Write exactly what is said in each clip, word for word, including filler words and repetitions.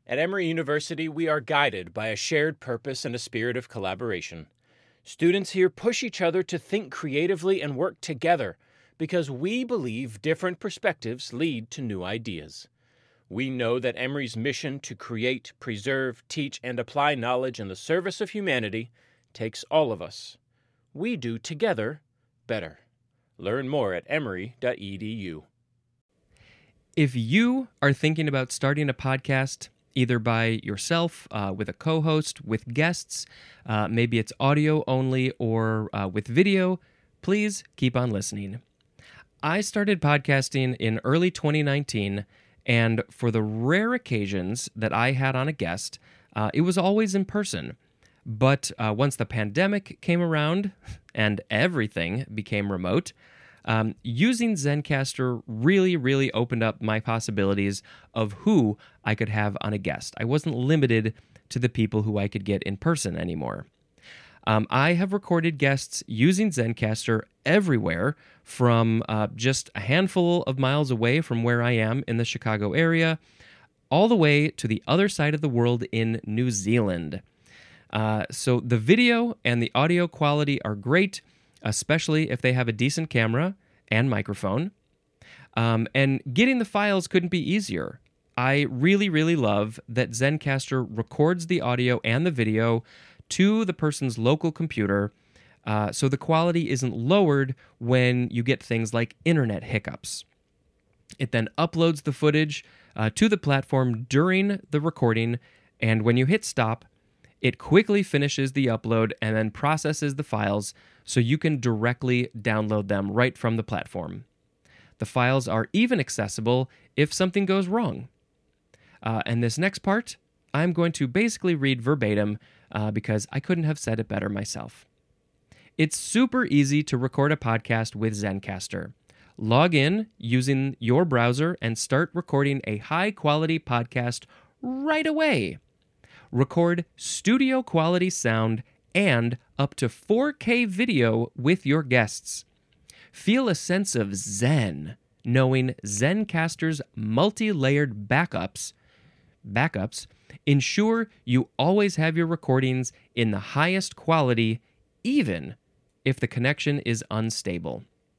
At Emory University, we are guided by a shared purpose and a spirit of collaboration. Students here push each other to think creatively and work together because we believe different perspectives lead to new ideas. We know that Emory's mission to create, preserve, teach, and apply knowledge in the service of humanity takes all of us. We do together better. Learn more at emory dot e d u. If you are thinking about starting a podcast, either by yourself, uh, with a co-host, with guests, uh, maybe it's audio only, or uh, with video, please keep on listening. I started podcasting in early twenty nineteen, and for the rare occasions that I had on a guest, uh, it was always in person. But uh, once the pandemic came around and everything became remote, um, using Zencastr really, really opened up my possibilities of who I could have on a guest. I wasn't limited to the people who I could get in person anymore. Um, I have recorded guests using Zencastr everywhere, from uh, just a handful of miles away from where I am in the Chicago area, all the way to the other side of the world in New Zealand. Uh, so the video and the audio quality are great, especially if they have a decent camera and microphone. Um, and getting the files couldn't be easier. I really, really love that Zencastr records the audio and the video to the person's local computer, uh, so the quality isn't lowered when you get things like internet hiccups. It then uploads the footage uh, to the platform during the recording, and when you hit stop, it quickly finishes the upload and then processes the files so you can directly download them right from the platform. The files are even accessible if something goes wrong. Uh, and this next part, I'm going to basically read verbatim uh, because I couldn't have said it better myself. It's super easy to record a podcast with Zencastr. Log in using your browser and start recording a high-quality podcast right away. Record studio quality sound and up to four K video with your guests. Feel a sense of zen knowing Zencastr's multi-layered backups backups ensure you always have your recordings in the highest quality, even if the connection is unstable.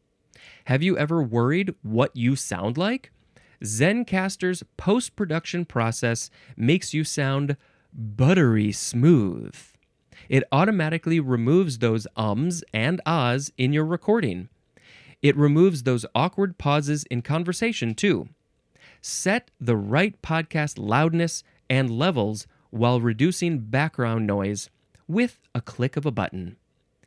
Have you ever worried what you sound like? Zencastr's post-production process makes you sound buttery smooth. It automatically removes those ums and ahs in your recording. It removes those awkward pauses in conversation, too. Set the right podcast loudness and levels while reducing background noise with a click of a button.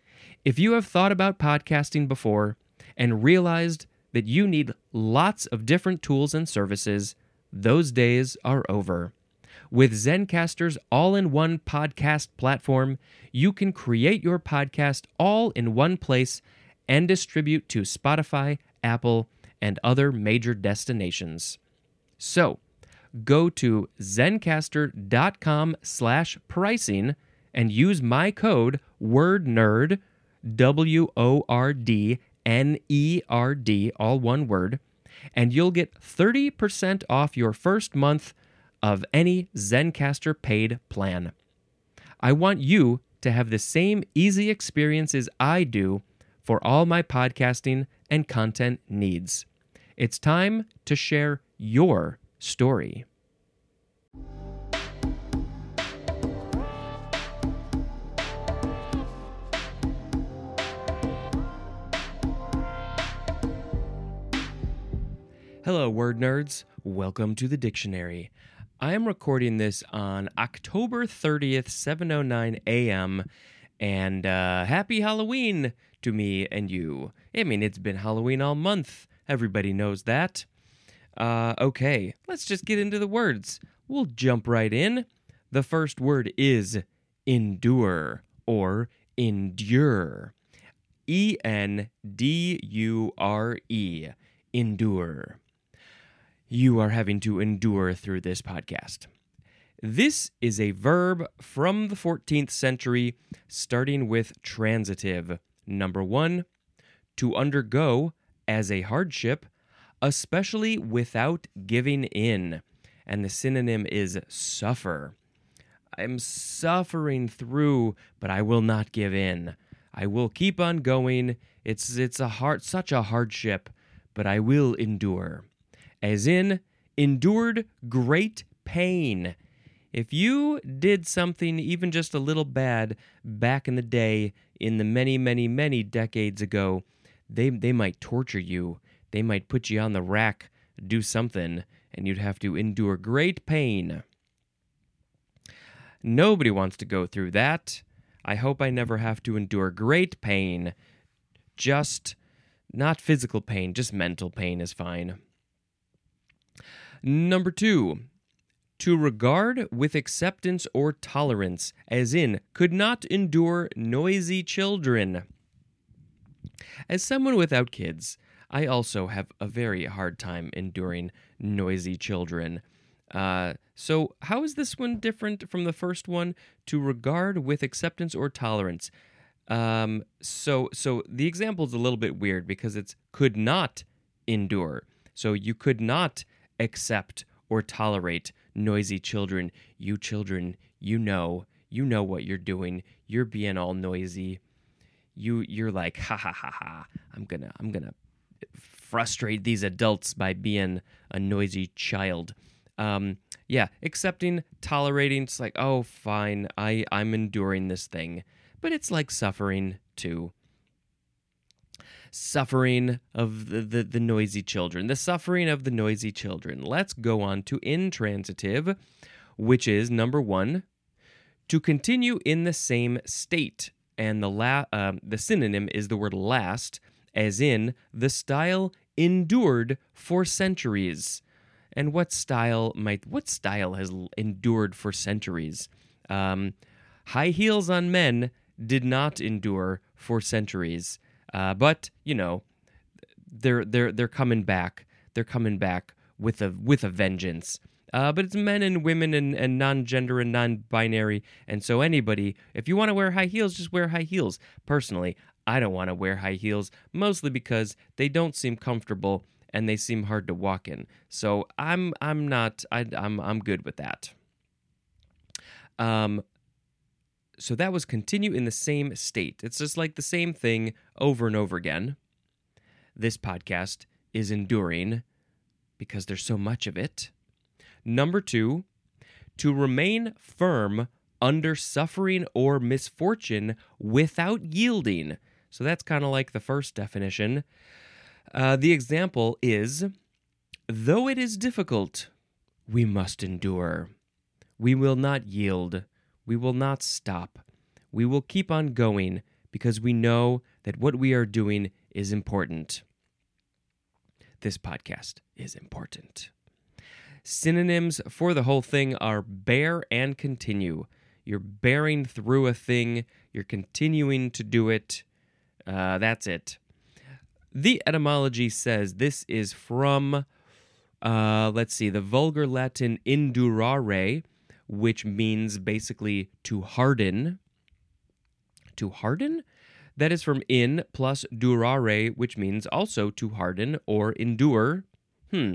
If you have thought about podcasting before and realized that you need lots of different tools and services, those days are over. With Zencastr's all-in-one podcast platform, you can create your podcast all in one place and distribute to Spotify, Apple, and other major destinations. So, go to zencastr.com slash pricing and use my code WORDNERD, W O R D N E R D, all one word, and you'll get thirty percent off your first month of any Zencastr paid plan. I want you to have the same easy experiences I do for all my podcasting and content needs. It's time to share your story. Hello, word nerds. Welcome to the dictionary. I am recording this on October thirtieth, seven oh nine a.m., and uh, happy Halloween to me and you. I mean, it's been Halloween all month. Everybody knows that. Uh, okay, let's just get into the words. We'll jump right in. The first word is endure or endure. E N D U R E. Endure. You are having to endure through this podcast. This is a verb from the fourteenth century, starting with transitive. Number one, to undergo as a hardship, especially without giving in. and the synonym is suffer. I'm suffering through, but I will not give in. I will keep on going. It's it's a hard, such a hardship, but I will endure. As in, endured great pain. If you did something even just a little bad back in the day, in the many, many, many decades ago, they they might torture you. They might put you on the rack, do something, and you'd have to endure great pain. Nobody wants to go through that. I hope I never have to endure great pain. Just not physical pain, just mental pain is fine. Number two, to regard with acceptance or tolerance, as in, could not endure noisy children. As someone without kids, I also have a very hard time enduring noisy children. Uh, so how is this one different from the first one? To regard with acceptance or tolerance. Um, so so the example is a little bit weird because it's could not endure. So you could not accept or tolerate noisy children. You children, you know, you know what you're doing. You're being all noisy. You you're like, ha ha ha ha. I'm gonna I'm gonna frustrate these adults by being a noisy child. Um, yeah, accepting, tolerating, it's like, oh, fine, I, I'm enduring this thing. But it's like suffering, too. Suffering of the, the, the noisy children. The suffering of the noisy children. Let's go on to intransitive, which is, number one, to continue in the same state. And the, la- uh, the synonym is the word last, as in, the style endured for centuries. And what style might what style has endured for centuries? Um, high heels on men did not endure for centuries, uh, but you know, they're they're they're coming back. They're coming back with a with a vengeance. Uh, but it's men and women and, and non-gender and non-binary, and so anybody, if you want to wear high heels, just wear high heels. Personally, I don't want to wear high heels, mostly because they don't seem comfortable. And they seem hard to walk in, so I'm I'm not I, I'm I'm good with that. Um, so that was continue in the same state. It's just like the same thing over and over again. This podcast is enduring because there's so much of it. Number two, to remain firm under suffering or misfortune without yielding. So that's kind of like the first definition. Uh, the example is, though it is difficult, we must endure. We will not yield. We will not stop. We will keep on going because we know that what we are doing is important. This podcast is important. Synonyms for the whole thing are bear and continue. You're bearing through a thing. You're continuing to do it. Uh, that's it. The etymology says this is from, uh, let's see, the Vulgar Latin indurare, which means basically to harden. To harden? That is from in plus durare, which means also to harden or endure. Hmm.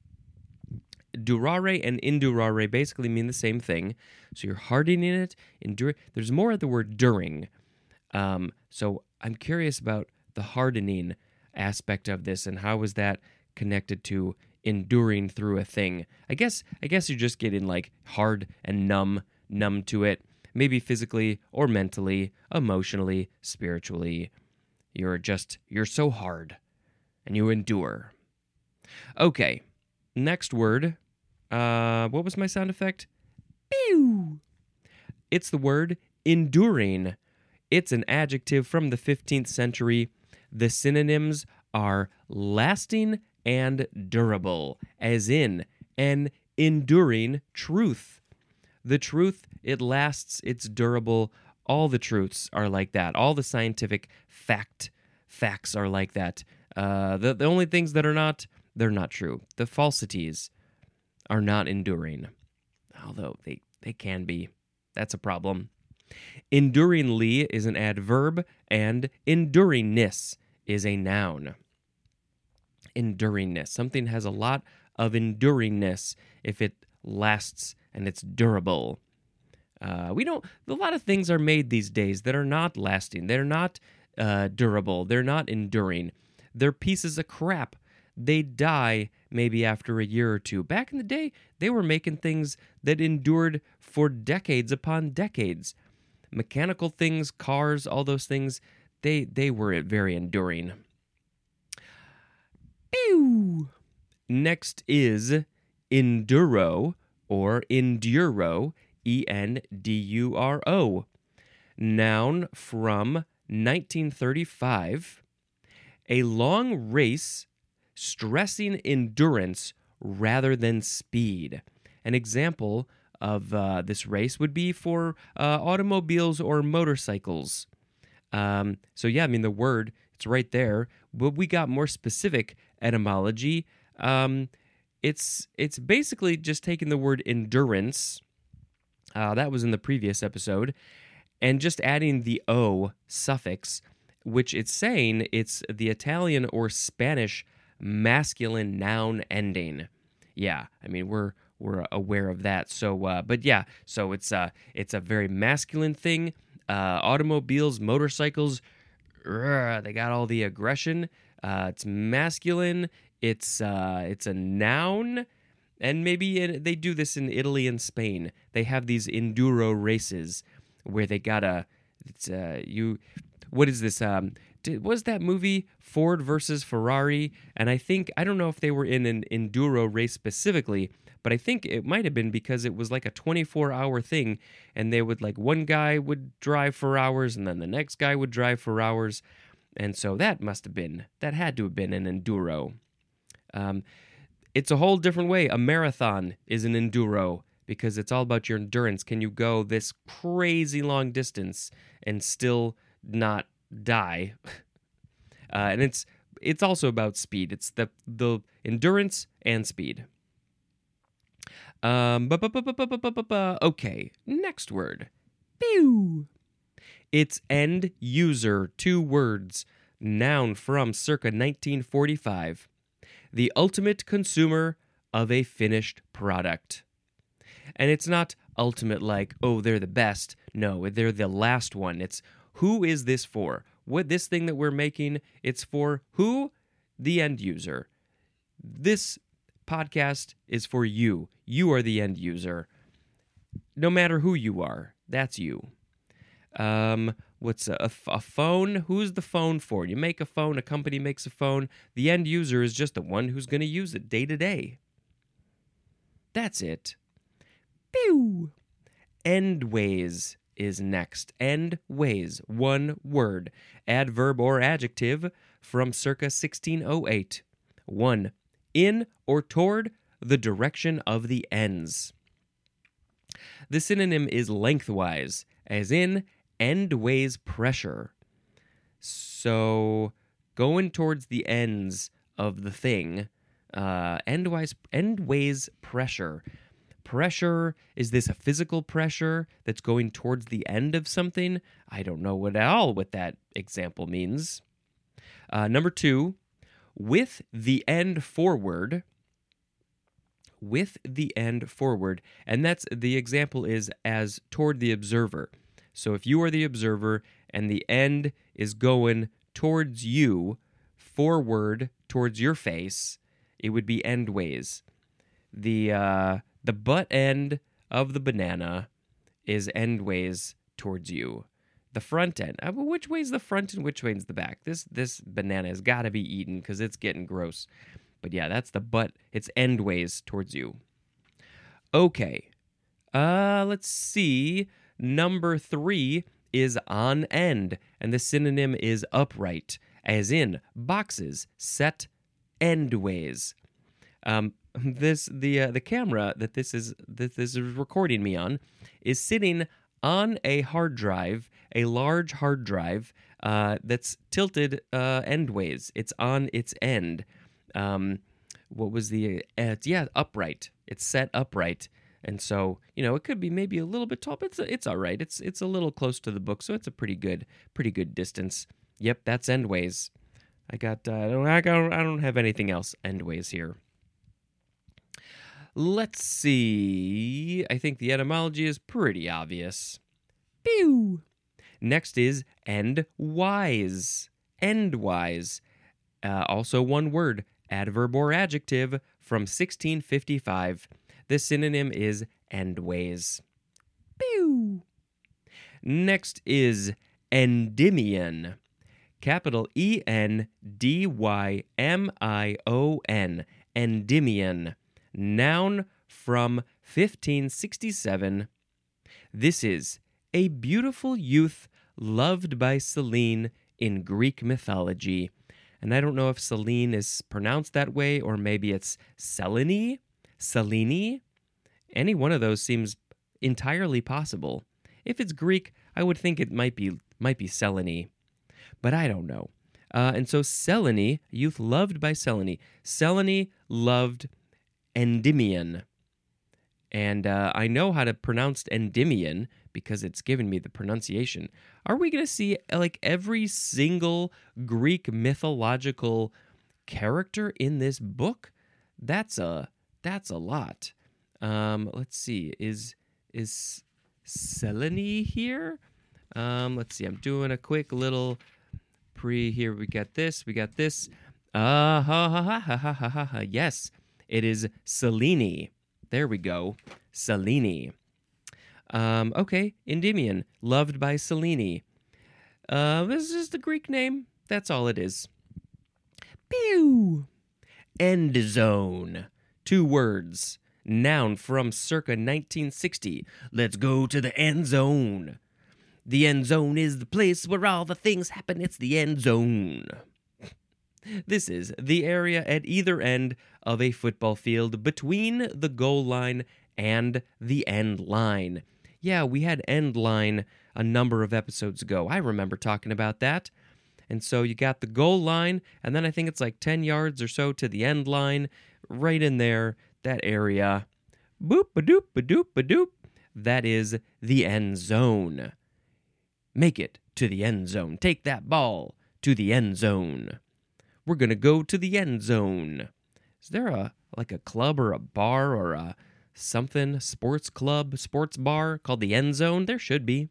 Durare and indurare basically mean the same thing. So you're hardening it, endure. There's more of the word during. Um, so I'm curious about the hardening aspect of this and how was that connected to enduring through a thing. I guess I guess you're just getting like hard and numb, numb to it, maybe physically or mentally, emotionally, spiritually. You're just you're so hard and you endure. Okay, next word. Uh what was my sound effect? Pew. It's the word enduring. It's an adjective from the fifteenth century. The synonyms are lasting and durable, as in an enduring truth. The truth, it lasts, it's durable. All the truths are like that. All the scientific fact facts are like that. Uh, the, the only things that are not, they're not true. The falsities are not enduring, although they, they can be. That's a problem. Enduringly is an adverb, and enduringness is a noun. Enduringness. Something has a lot of enduringness if it lasts and it's durable. Uh, we don't. A lot of things are made these days that are not lasting. They're not uh, durable. They're not enduring. They're pieces of crap. They die maybe after a year or two. Back in the day, they were making things that endured for decades upon decades. Mechanical things, cars, all those things, they they were very enduring. Pew! Next is enduro or enduro. E N D U R O. Noun from nineteen thirty-five. A long race stressing endurance rather than speed. An example of uh, this race would be for uh, automobiles or motorcycles. Um, so yeah, I mean, the word, it's right there. But we got more specific etymology. Um, it's, it's basically just taking the word endurance. Uh, that was in the previous episode. And just adding the O suffix, which it's saying it's the Italian or Spanish masculine noun ending. Yeah, I mean, we're we're aware of that. So, uh, but yeah, so it's, uh, it's a very masculine thing. Uh, automobiles, motorcycles, rrr, they got all the aggression. Uh, it's masculine. It's uh, it's a noun. And maybe it, they do this in Italy and Spain. They have these enduro races where they gotta, it's uh, you, what is this? Um, did, was that movie Ford versus Ferrari? And I think I don't know if they were in an enduro race specifically, but I think it might have been because it was like a twenty-four hour thing, and they would like one guy would drive for hours, and then the next guy would drive for hours, and so that must have been that had to have been an enduro. Um, It's a whole different way. A marathon is an enduro because it's all about your endurance. Can you go this crazy long distance and still not die? Uh, and it's it's also about speed. It's the the endurance and speed. Um, bu- bu- bu- bu- bu- bu- bu- bu- bu- okay, next word. Pew. It's end user, two words, noun from circa nineteen forty-five. The ultimate consumer of a finished product. And it's not ultimate like, oh, they're the best. No, they're the last one. It's who is this for? What this thing that we're making, it's for who? The end user. This podcast is for you. You are the end user. No matter who you are, that's you. Um, what's a, a, a phone? Who's the phone for? You make a phone, a company makes a phone. The end user is just the one who's going to use it day to day. That's it. Pew! Endways is next. Endways, one word. Adverb or adjective from circa sixteen oh eight. One, in or toward the direction of the ends. The synonym is lengthwise, as in endways pressure. So going towards the ends of the thing, uh, endwise, endways pressure. Pressure, is this a physical pressure that's going towards the end of something? I don't know what at all what that example means. Uh, number two, with the end forward. With the end forward. And that's the example is as toward the observer. So if you are the observer and the end is going towards you, forward towards your face, it would be endways. The uh, the butt end of the banana is endways towards you. The front end. Uh, which way's the front and which way's the back? This this banana has got to be eaten because it's getting gross. But yeah, that's the butt. It's endways towards you. Okay. Uh, let's see. Number three is on end, and the synonym is upright, as in boxes set endways. Um, this the uh, the camera that this is that this is recording me on is sitting on a hard drive, a large hard drive uh, that's tilted uh, endways. It's on its end. Um, what was the uh, yeah upright? It's set upright. And so, you know, it could be maybe a little bit tall, but it's it's all right. It's it's a little close to the book, so it's a pretty good pretty good distance. Yep, that's endways. I got uh, I don't I don't I don't have anything else endways here. Let's see. I think the etymology is pretty obvious. Pew! Next is endwise. Endwise. Uh, also one word, adverb or adjective, from sixteen fifty-five. The synonym is endways. Pew! Next is Endymion. Capital E N D Y M I O N. Endymion. Noun from fifteen sixty-seven. This is a beautiful youth loved by Selene in Greek mythology. And I don't know if Selene is pronounced that way, or maybe it's Selene, Selene. Any one of those seems entirely possible. If it's Greek, I would think it might be might be Selene, but I don't know. Uh, and so Selene, youth loved by Selene. Selene loved Endymion. And uh, I know how to pronounce Endymion because it's given me the pronunciation. Are we going to see like every single Greek mythological character in this book? That's a that's a lot. Um, let's see. Is is Selene here? Um, let's see. I'm doing a quick little pre here. We got this. We got this. Ah uh, ha ha ha ha ha ha ha. Yes, it is Selene. There we go. Selene. Um, okay, Endymion, loved by Selene. Uh, this is the Greek name. That's all it is. Pew! End zone. Two words. Noun from circa nineteen sixty. Let's go to the end zone. The end zone is the place where all the things happen. It's the end zone. This is the area at either end of a football field between the goal line and the end line. Yeah, we had end line a number of episodes ago. I remember talking about that. And so you got the goal line, and then I think it's like ten yards or so to the end line, right in there, that area. Boop, ba-doop, ba-doop, ba-doop. That is the end zone. Make it to the end zone. Take that ball to the end zone. We're going to go to the end zone. Is there a like a club or a bar or a something, sports club, sports bar called the End Zone? There should be.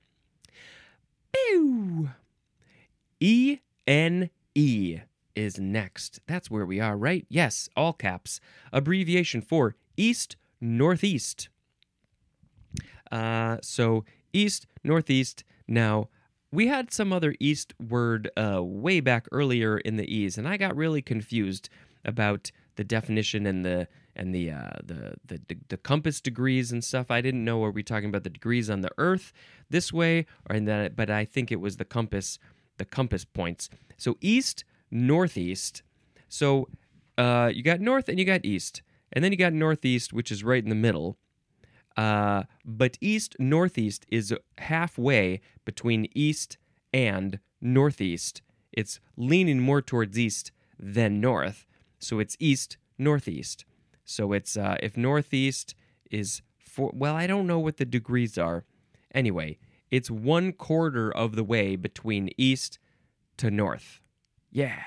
Pew! E N E is next. That's where we are, right? Yes, all caps. Abbreviation for East Northeast. Uh, so East Northeast. Now, we had some other East word uh, way back earlier in the E's, and I got really confused about the definition and the and the, uh, the the the compass degrees and stuff. I didn't know, are we talking about the degrees on the Earth this way, or in that? But I think it was the compass, the compass points. So east, northeast. So uh, you got north and you got east, and then you got northeast, which is right in the middle. Uh, but east northeast is halfway between east and northeast. It's leaning more towards east than north, so it's east northeast. So it's uh, if northeast is four. Well, I don't know what the degrees are. Anyway, it's one quarter of the way between east to north. Yeah.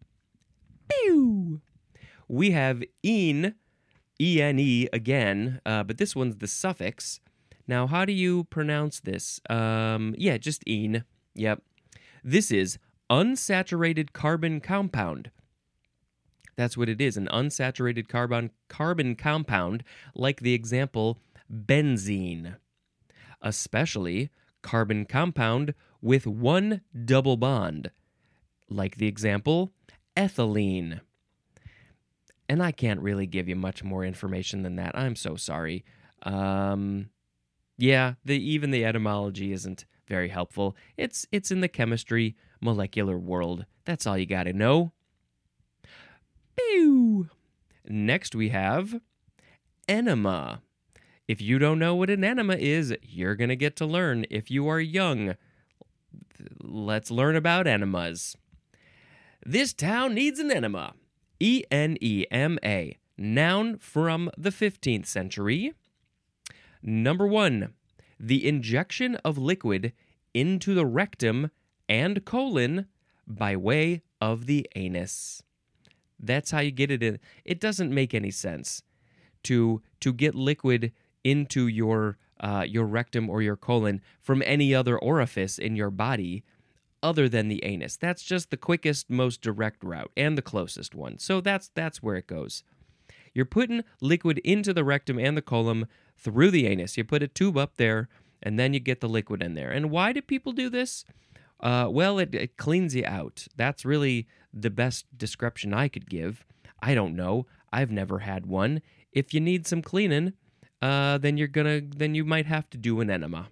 Pew. We have een. E N E again, uh, but this one's the suffix. Now, how do you pronounce this? Um, yeah, just een. Yep. This is unsaturated carbon compound. That's what it is, an unsaturated carbon carbon compound, like the example benzene. Especially carbon compound with one double bond, like the example ethylene. And I can't really give you much more information than that. I'm so sorry. Um, yeah, the even the etymology isn't very helpful. It's it's in the chemistry molecular world. That's all you got to know. Pew! Next we have enema. If you don't know what an enema is, you're going to get to learn if you are young. Let's learn about enemas. This town needs an enema. E N E M A, noun from the fifteenth century. Number one, the injection of liquid into the rectum and colon by way of the anus. That's how you get it in. It doesn't make any sense. to to get liquid into your uh, your rectum or your colon from any other orifice in your body other than the anus. That's just the quickest, most direct route and the closest one. So that's that's where it goes. You're putting liquid into the rectum and the colon through the anus. You put a tube up there, and then you get the liquid in there. And why do people do this? Uh, well, it, it cleans you out. That's really the best description I could give. I don't know. I've never had one. If you need some cleaning, uh, then you're gonna then you might have to do an enema.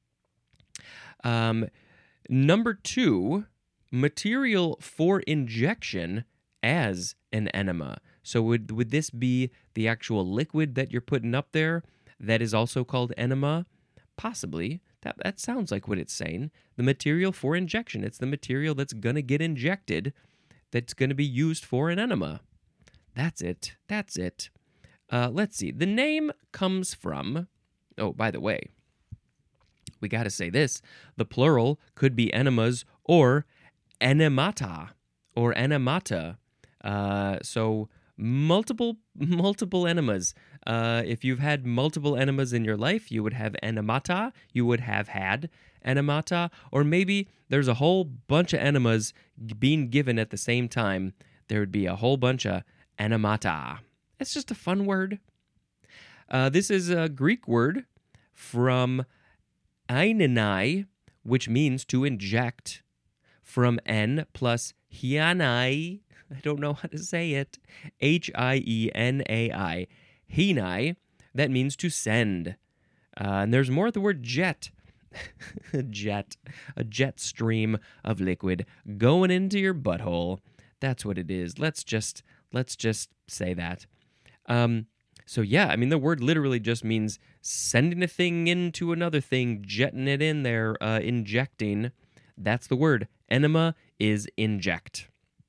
Um, number two, material for injection as an enema. So would would this be the actual liquid that you're putting up there that is also called enema? Possibly. That that sounds like what it's saying. The material for injection. It's the material that's going to get injected that's going to be used for an enema. That's it. That's it. Uh, let's see. The name comes from... Oh, by the way, we got to say this. The plural could be enemas or enemata or enemata. Uh, so... Multiple, multiple enemas. Uh, if you've had multiple enemas in your life, you would have enemata. You would have had enemata. Or maybe there's a whole bunch of enemas being given at the same time. There would be a whole bunch of enemata. It's just a fun word. Uh, this is a Greek word from einenai, which means to inject, from en plus hienai. I don't know how to say it. H I E N A I. Hinai. That means to send. Uh, and there's more of the word jet. jet. A jet stream of liquid going into your butthole. That's what it is. Let's just let's just say that. Um, so yeah, I mean the word literally just means sending a thing into another thing, jetting it in there, uh, injecting. That's the word. Enema is inject.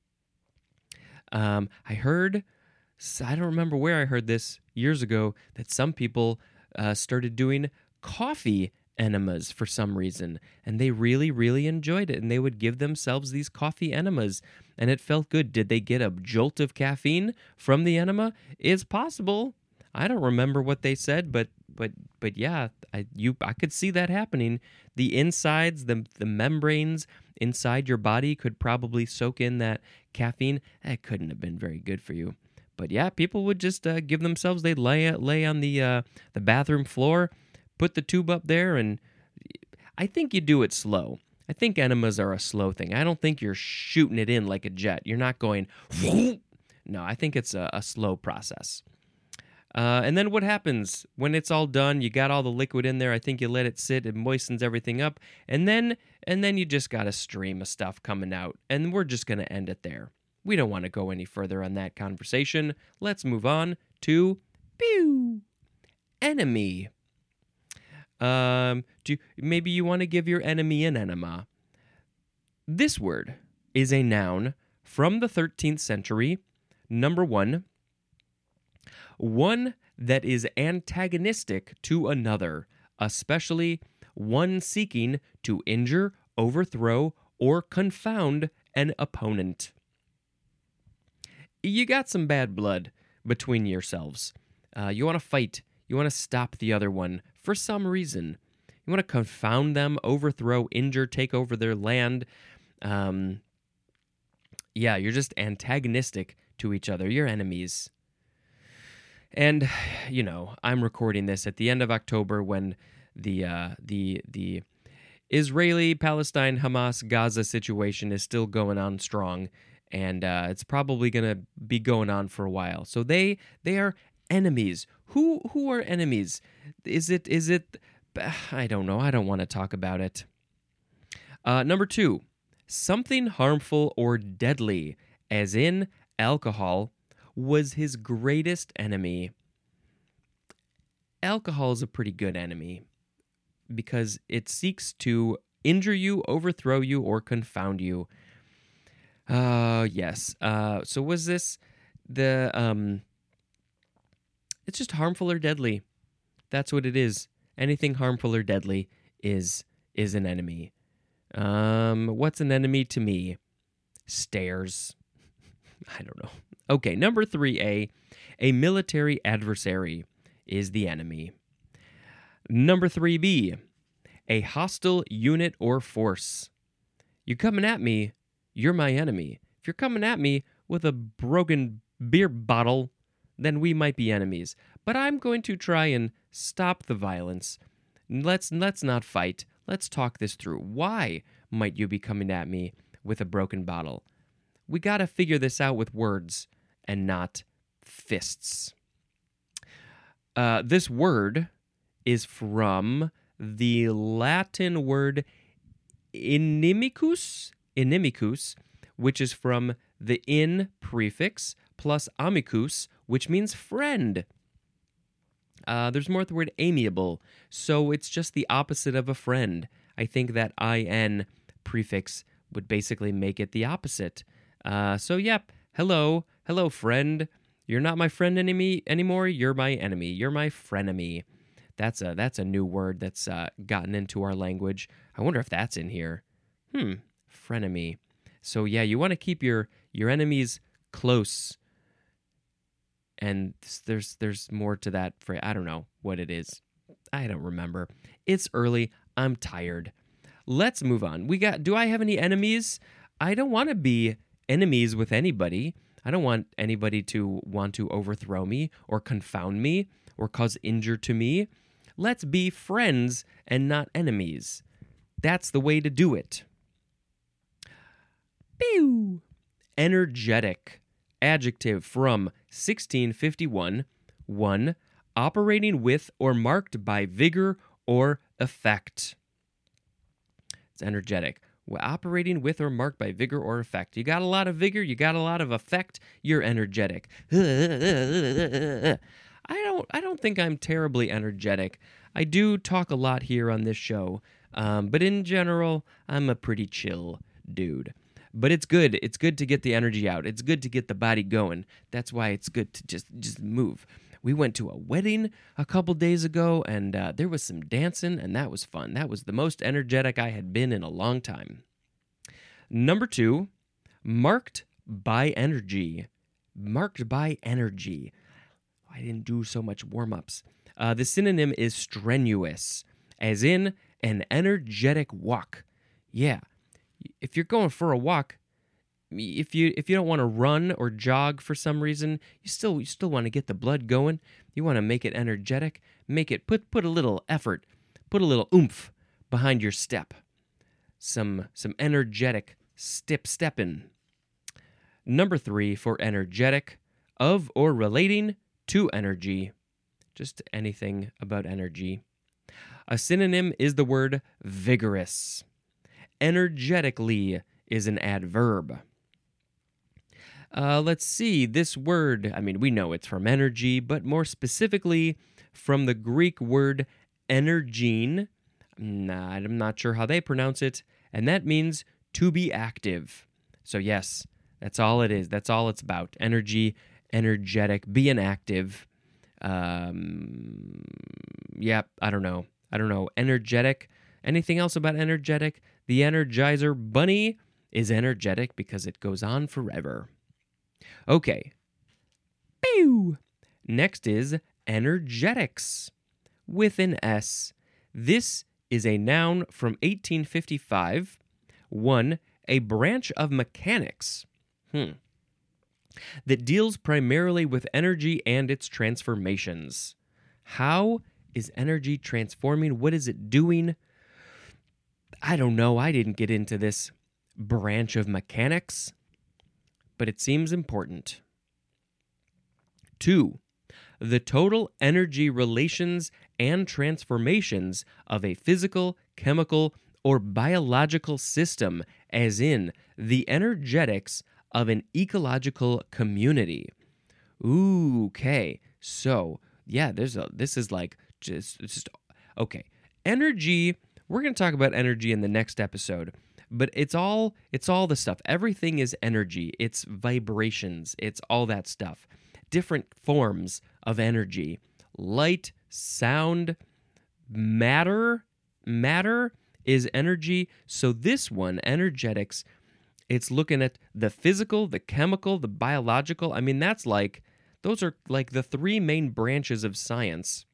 Um, I heard, I don't remember where I heard this years ago, that some people uh, started doing coffee enemas for some reason, and they really, really enjoyed it, and they would give themselves these coffee enemas, and it felt good. Did they get a jolt of caffeine from the enema? It's possible. I don't remember what they said, but but but yeah, I you I could see that happening. The insides, the the membranes inside your body could probably soak in that caffeine. That couldn't have been very good for you. But yeah, people would just uh, give themselves. They'd lay lay on the uh, the bathroom floor, put the tube up there, and I think you do it slow. I think enemas are a slow thing. I don't think you're shooting it in like a jet. You're not going. No, I think it's a, a slow process. Uh, and then what happens when it's all done? You got all the liquid in there. I think you let it sit. It moistens everything up. And then and then you just got a stream of stuff coming out. And we're just going to end it there. We don't want to go any further on that conversation. Let's move on to pew, enemy. Um, do maybe you want to give your enemy an enema. This word is a noun from the thirteenth century. Number one, one that is antagonistic to another, especially one seeking to injure, overthrow, or confound an opponent. You got some bad blood between yourselves. Uh, you want to fight. You want to stop the other one for some reason. You want to confound them, overthrow, injure, take over their land. Um, yeah, you're just antagonistic to each other. You're enemies. And, you know, I'm recording this at the end of October when the uh, the the Israeli-Palestine-Hamas-Gaza situation is still going on strong, and uh, it's probably going to be going on for a while. So they they are enemies. Who who are enemies? Is it is it? I don't know. I don't want to talk about it. Uh, number two, something harmful or deadly, as in alcohol, was his greatest enemy. Alcohol is a pretty good enemy because it seeks to injure you, overthrow you, or confound you. Uh, yes. Uh, so was this the, um, it's just harmful or deadly. That's what it is. Anything harmful or deadly is, is an enemy. Um, what's an enemy to me? Stairs. I don't know. Okay, number three A, a military adversary is the enemy. Number three B, a hostile unit or force. You coming at me, you're my enemy. If you're coming at me with a broken beer bottle, then we might be enemies. But I'm going to try and stop the violence. Let's let's not fight. Let's talk this through. Why might you be coming at me with a broken bottle? We got to figure this out with words and not fists. Uh, this word is from the Latin word inimicus, inimicus, which is from the in prefix plus amicus, which means friend. Uh, there's more with the word amiable, so it's just the opposite of a friend. I think that in prefix would basically make it the opposite. Uh, so, yep, hello, hello, friend. You're not my friend enemy anymore. You're my enemy. You're my frenemy. That's a that's a new word that's uh, gotten into our language. I wonder if that's in here. Hmm, frenemy. So yeah, you want to keep your your enemies close. And there's there's more to that phrase. I don't know what it is. I don't remember. It's early. I'm tired. Let's move on. We got. Do I have any enemies? I don't want to be enemies with anybody. I don't want anybody to want to overthrow me or confound me or cause injury to me. Let's be friends and not enemies. That's the way to do it. Pew! Energetic. Adjective from sixteen fifty-one. One, operating with or marked by vigor or effect. It's energetic. We're operating with or marked by vigor or effect. You got a lot of vigor, you got a lot of effect, you're energetic. I don't I don't think I'm terribly energetic. I do talk a lot here on this show, um, but in general, I'm a pretty chill dude. But it's good. It's good to get the energy out. It's good to get the body going. That's why it's good to just, just move. We went to a wedding a couple days ago, and uh, there was some dancing, and that was fun. That was the most energetic I had been in a long time. Number two, marked by energy. Marked by energy. I didn't do so much warm-ups. Uh, the synonym is strenuous, as in an energetic walk. Yeah. If you're going for a walk, if you if you don't want to run or jog for some reason, you still you still want to get the blood going. You want to make it energetic. Make it put put a little effort, put a little oomph behind your step. Some some energetic step stepping. Number three for energetic, of or relating to energy. Just anything about energy. A synonym is the word vigorous. Energetically is an adverb. Uh, let's see, this word, I mean, we know it's from energy, but more specifically from the Greek word energene. Nah, I'm not sure how they pronounce it, and that means to be active. So yes, that's all it is. That's all it's about. Energy, energetic, being active. Um, yeah, I don't know. I don't know. Energetic. Anything else about energetic? The Energizer Bunny is energetic because it goes on forever. Okay. Pew! Next is energetics with an S. This is a noun from eighteen fifty-five. One, a branch of mechanics. Hmm. That deals primarily with energy and its transformations. How is energy transforming? What is it doing? I don't know. I didn't get into this branch of mechanics, but it seems important. Two, the total energy relations and transformations of a physical, chemical, or biological system, as in the energetics of an ecological community. Ooh, okay. So, yeah, there's a this is like just just okay. Energy, we're going to talk about energy in the next episode, but it's all it's all the stuff. Everything is energy. It's vibrations. It's all that stuff. Different forms of energy. Light, sound, matter, matter is energy. So this one, energetics, It's looking at the physical, the chemical, the biological. I mean, that's like, those are like the three main branches of science.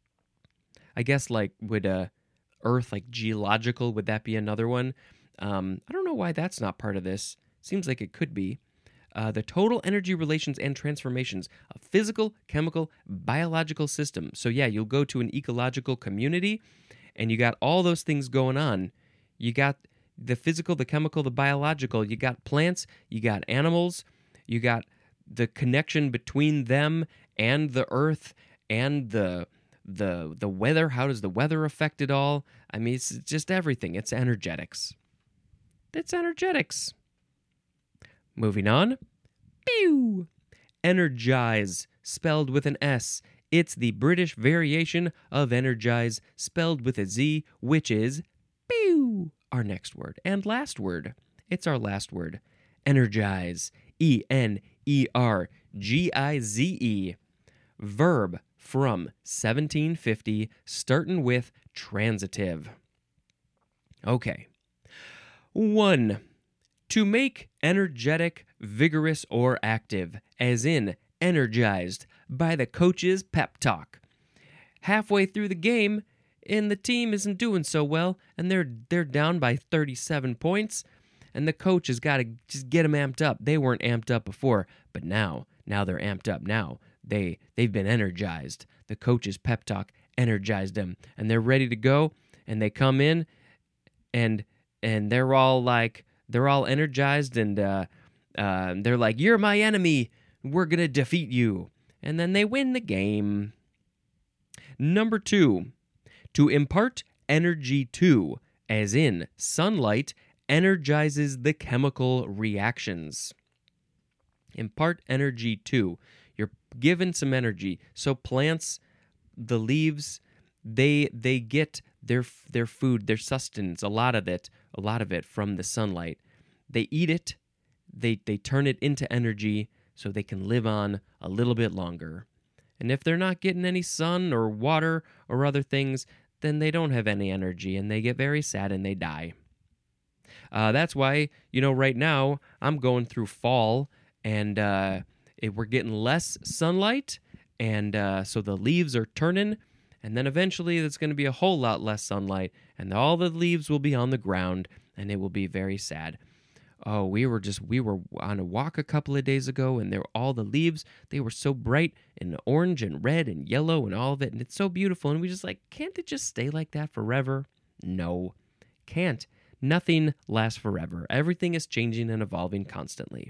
I guess like would uh, Earth, like geological, would that be another one? Um, I don't know why that's not part of this. Seems like it could be. Uh, the total energy relations and transformations of physical, chemical, biological systems. So yeah, you'll go to an ecological community and you got all those things going on. You got the physical, the chemical, the biological. You got plants, you got animals, you got the connection between them and the earth and the the the weather. How does the weather affect it all? I mean, it's just everything. It's energetics. It's energetics. Moving on. Pew! Energize, spelled with an S. It's the British variation of energize, spelled with a Z, which is pew, our next word and last word. It's our last word. Energize. E N E R G I Z E. Verb from seventeen fifty, starting with transitive. Okay. One. To make energetic, vigorous, or active, as in energized by the coach's pep talk. Halfway through the game, and the team isn't doing so well, and they're they're down by thirty-seven points, and the coach has got to just get them amped up. They weren't amped up before, but now, now they're amped up now. They, they've been energized. The coach's pep talk energized them, and they're ready to go, and they come in, and and they're all like, they're all energized, and uh, uh, they're like, you're my enemy, we're going to defeat you. And then they win the game. Number two, to impart energy to, as in sunlight, energizes the chemical reactions. Impart energy to. You're given some energy. So plants, the leaves, they they get their their food, their sustenance, a lot of it, a lot of it from the sunlight. They eat it, they they turn it into energy so they can live on a little bit longer. And if they're not getting any sun or water or other things, then they don't have any energy and they get very sad and they die. Uh, that's why, you know, right now I'm going through fall and uh, it, we're getting less sunlight, and uh, so the leaves are turning, and then eventually there's going to be a whole lot less sunlight, and all the leaves will be on the ground, and it will be very sad. Oh, we were just, we were on a walk a couple of days ago, and there were all the leaves, they were so bright and orange and red and yellow and all of it, and it's so beautiful, and we just like, can't it just stay like that forever? No, can't. Nothing lasts forever. Everything is changing and evolving constantly.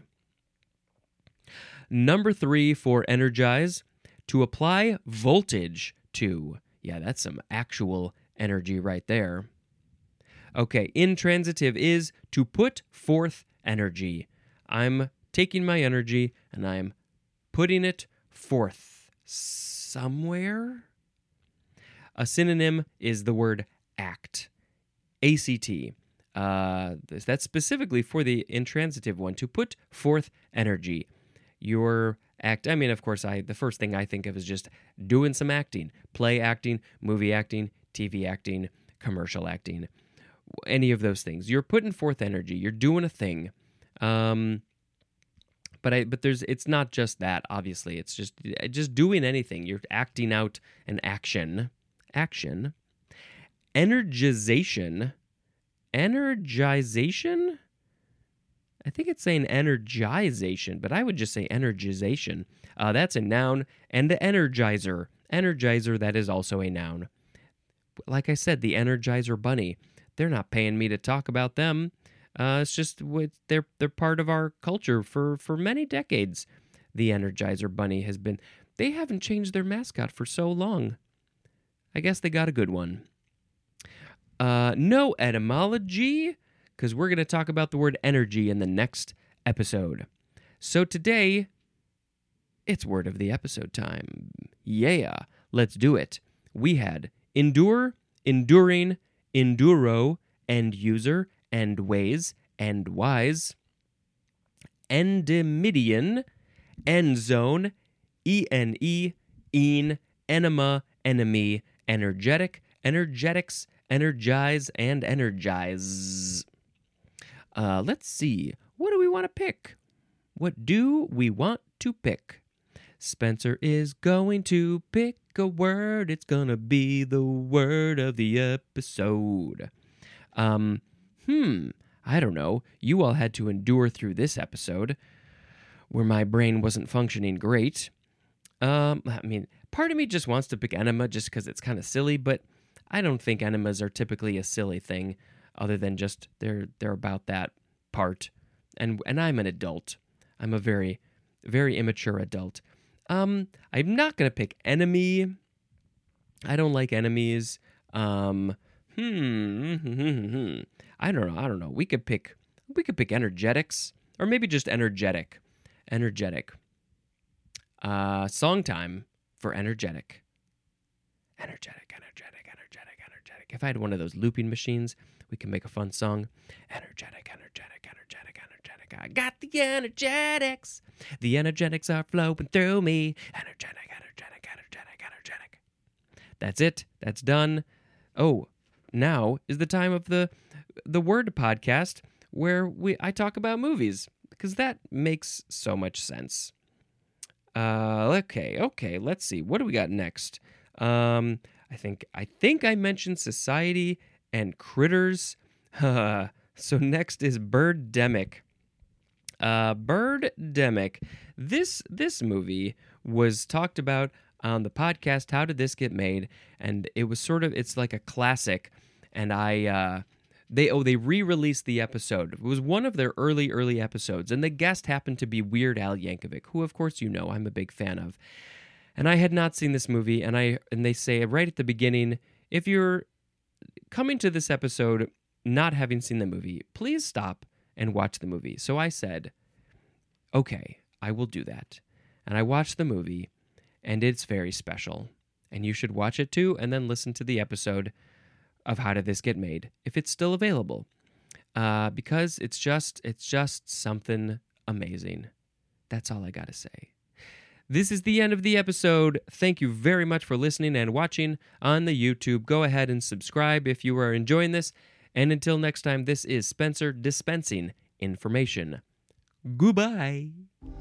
Number three for energize, to apply voltage to. Yeah, that's some actual energy right there. Okay, intransitive is to put forth energy. I'm taking my energy and I'm putting it forth somewhere. A synonym is the word act. A C T. Uh, that's specifically for the intransitive one, to put forth energy. Your act, I mean, of course, I the first thing I think of is just doing some acting. Play acting, movie acting, T V acting, commercial acting. Any of those things. You're putting forth energy. You're doing a thing. Um, but I but there's it's not just that, obviously. It's just just doing anything. You're acting out an action. Action. Energization. Energization? I think it's saying energization, but I would just say energization. Uh, that's a noun. And the energizer. Energizer, that is also a noun. Like I said, the Energizer Bunny. They're not paying me to talk about them. Uh, it's just they're they're part of our culture for, for many decades. The Energizer Bunny has been... They haven't changed their mascot for so long. I guess they got a good one. Uh, no etymology, because we're going to talk about the word energy in the next episode. So today, it's word of the episode time. Yeah, let's do it. We had endure, enduring, enduro, end user, end ways, end wise, endemidian, end zone, E N E, een, enema, enemy, energetic, energetics, energize, and energize. Uh, let's see. What do we want to pick? What do we want to pick? Spencer is going to pick a word. It's gonna be the word of the episode. Um, hmm, I don't know. You all had to endure through this episode where my brain wasn't functioning great. Um, I mean, part of me just wants to pick enema just because it's kind of silly, but I don't think enemas are typically a silly thing, other than just they're they're about that part. And and I'm an adult. I'm a very, very immature adult. Um, I'm not gonna pick enemy. I don't like enemies. Um, hmm, hmm, hmm, hmm. I don't know. I don't know. We could pick. We could pick energetics, or maybe just energetic. Energetic. Uh, song time for energetic. Energetic, energetic, energetic, energetic. If I had one of those looping machines, we can make a fun song. Energetic, energetic, energetic, energetic. I got the energetics. The energetics are flowing through me. Energetic, energetic, energetic, energetic. That's it. That's done. Oh, now is the time of the the Word podcast where we I talk about movies, because that makes so much sense. Uh, okay, okay. Let's see. What do we got next? Um, I think I think I mentioned Society and Critters. So next is Birdemic. Uh, Birdemic. This this movie was talked about on the podcast How Did This Get Made? And it was sort of it's like a classic. And I uh, they oh they re-released the episode. It was one of their early early episodes, and the guest happened to be Weird Al Yankovic, who of course you know I'm a big fan of. And I had not seen this movie, and I and they say right at the beginning, if you're coming to this episode not having seen the movie, please stop and watch the movie. So I said, okay, I will do that. And I watched the movie, and it's very special. And you should watch it too, and then listen to the episode of How Did This Get Made, if it's still available. Uh, because it's just it's just something amazing. That's all I gotta say. This is the end of the episode. Thank you very much for listening and watching on the YouTube. Go ahead and subscribe if you are enjoying this. And until next time, this is Spencer dispensing information. Goodbye.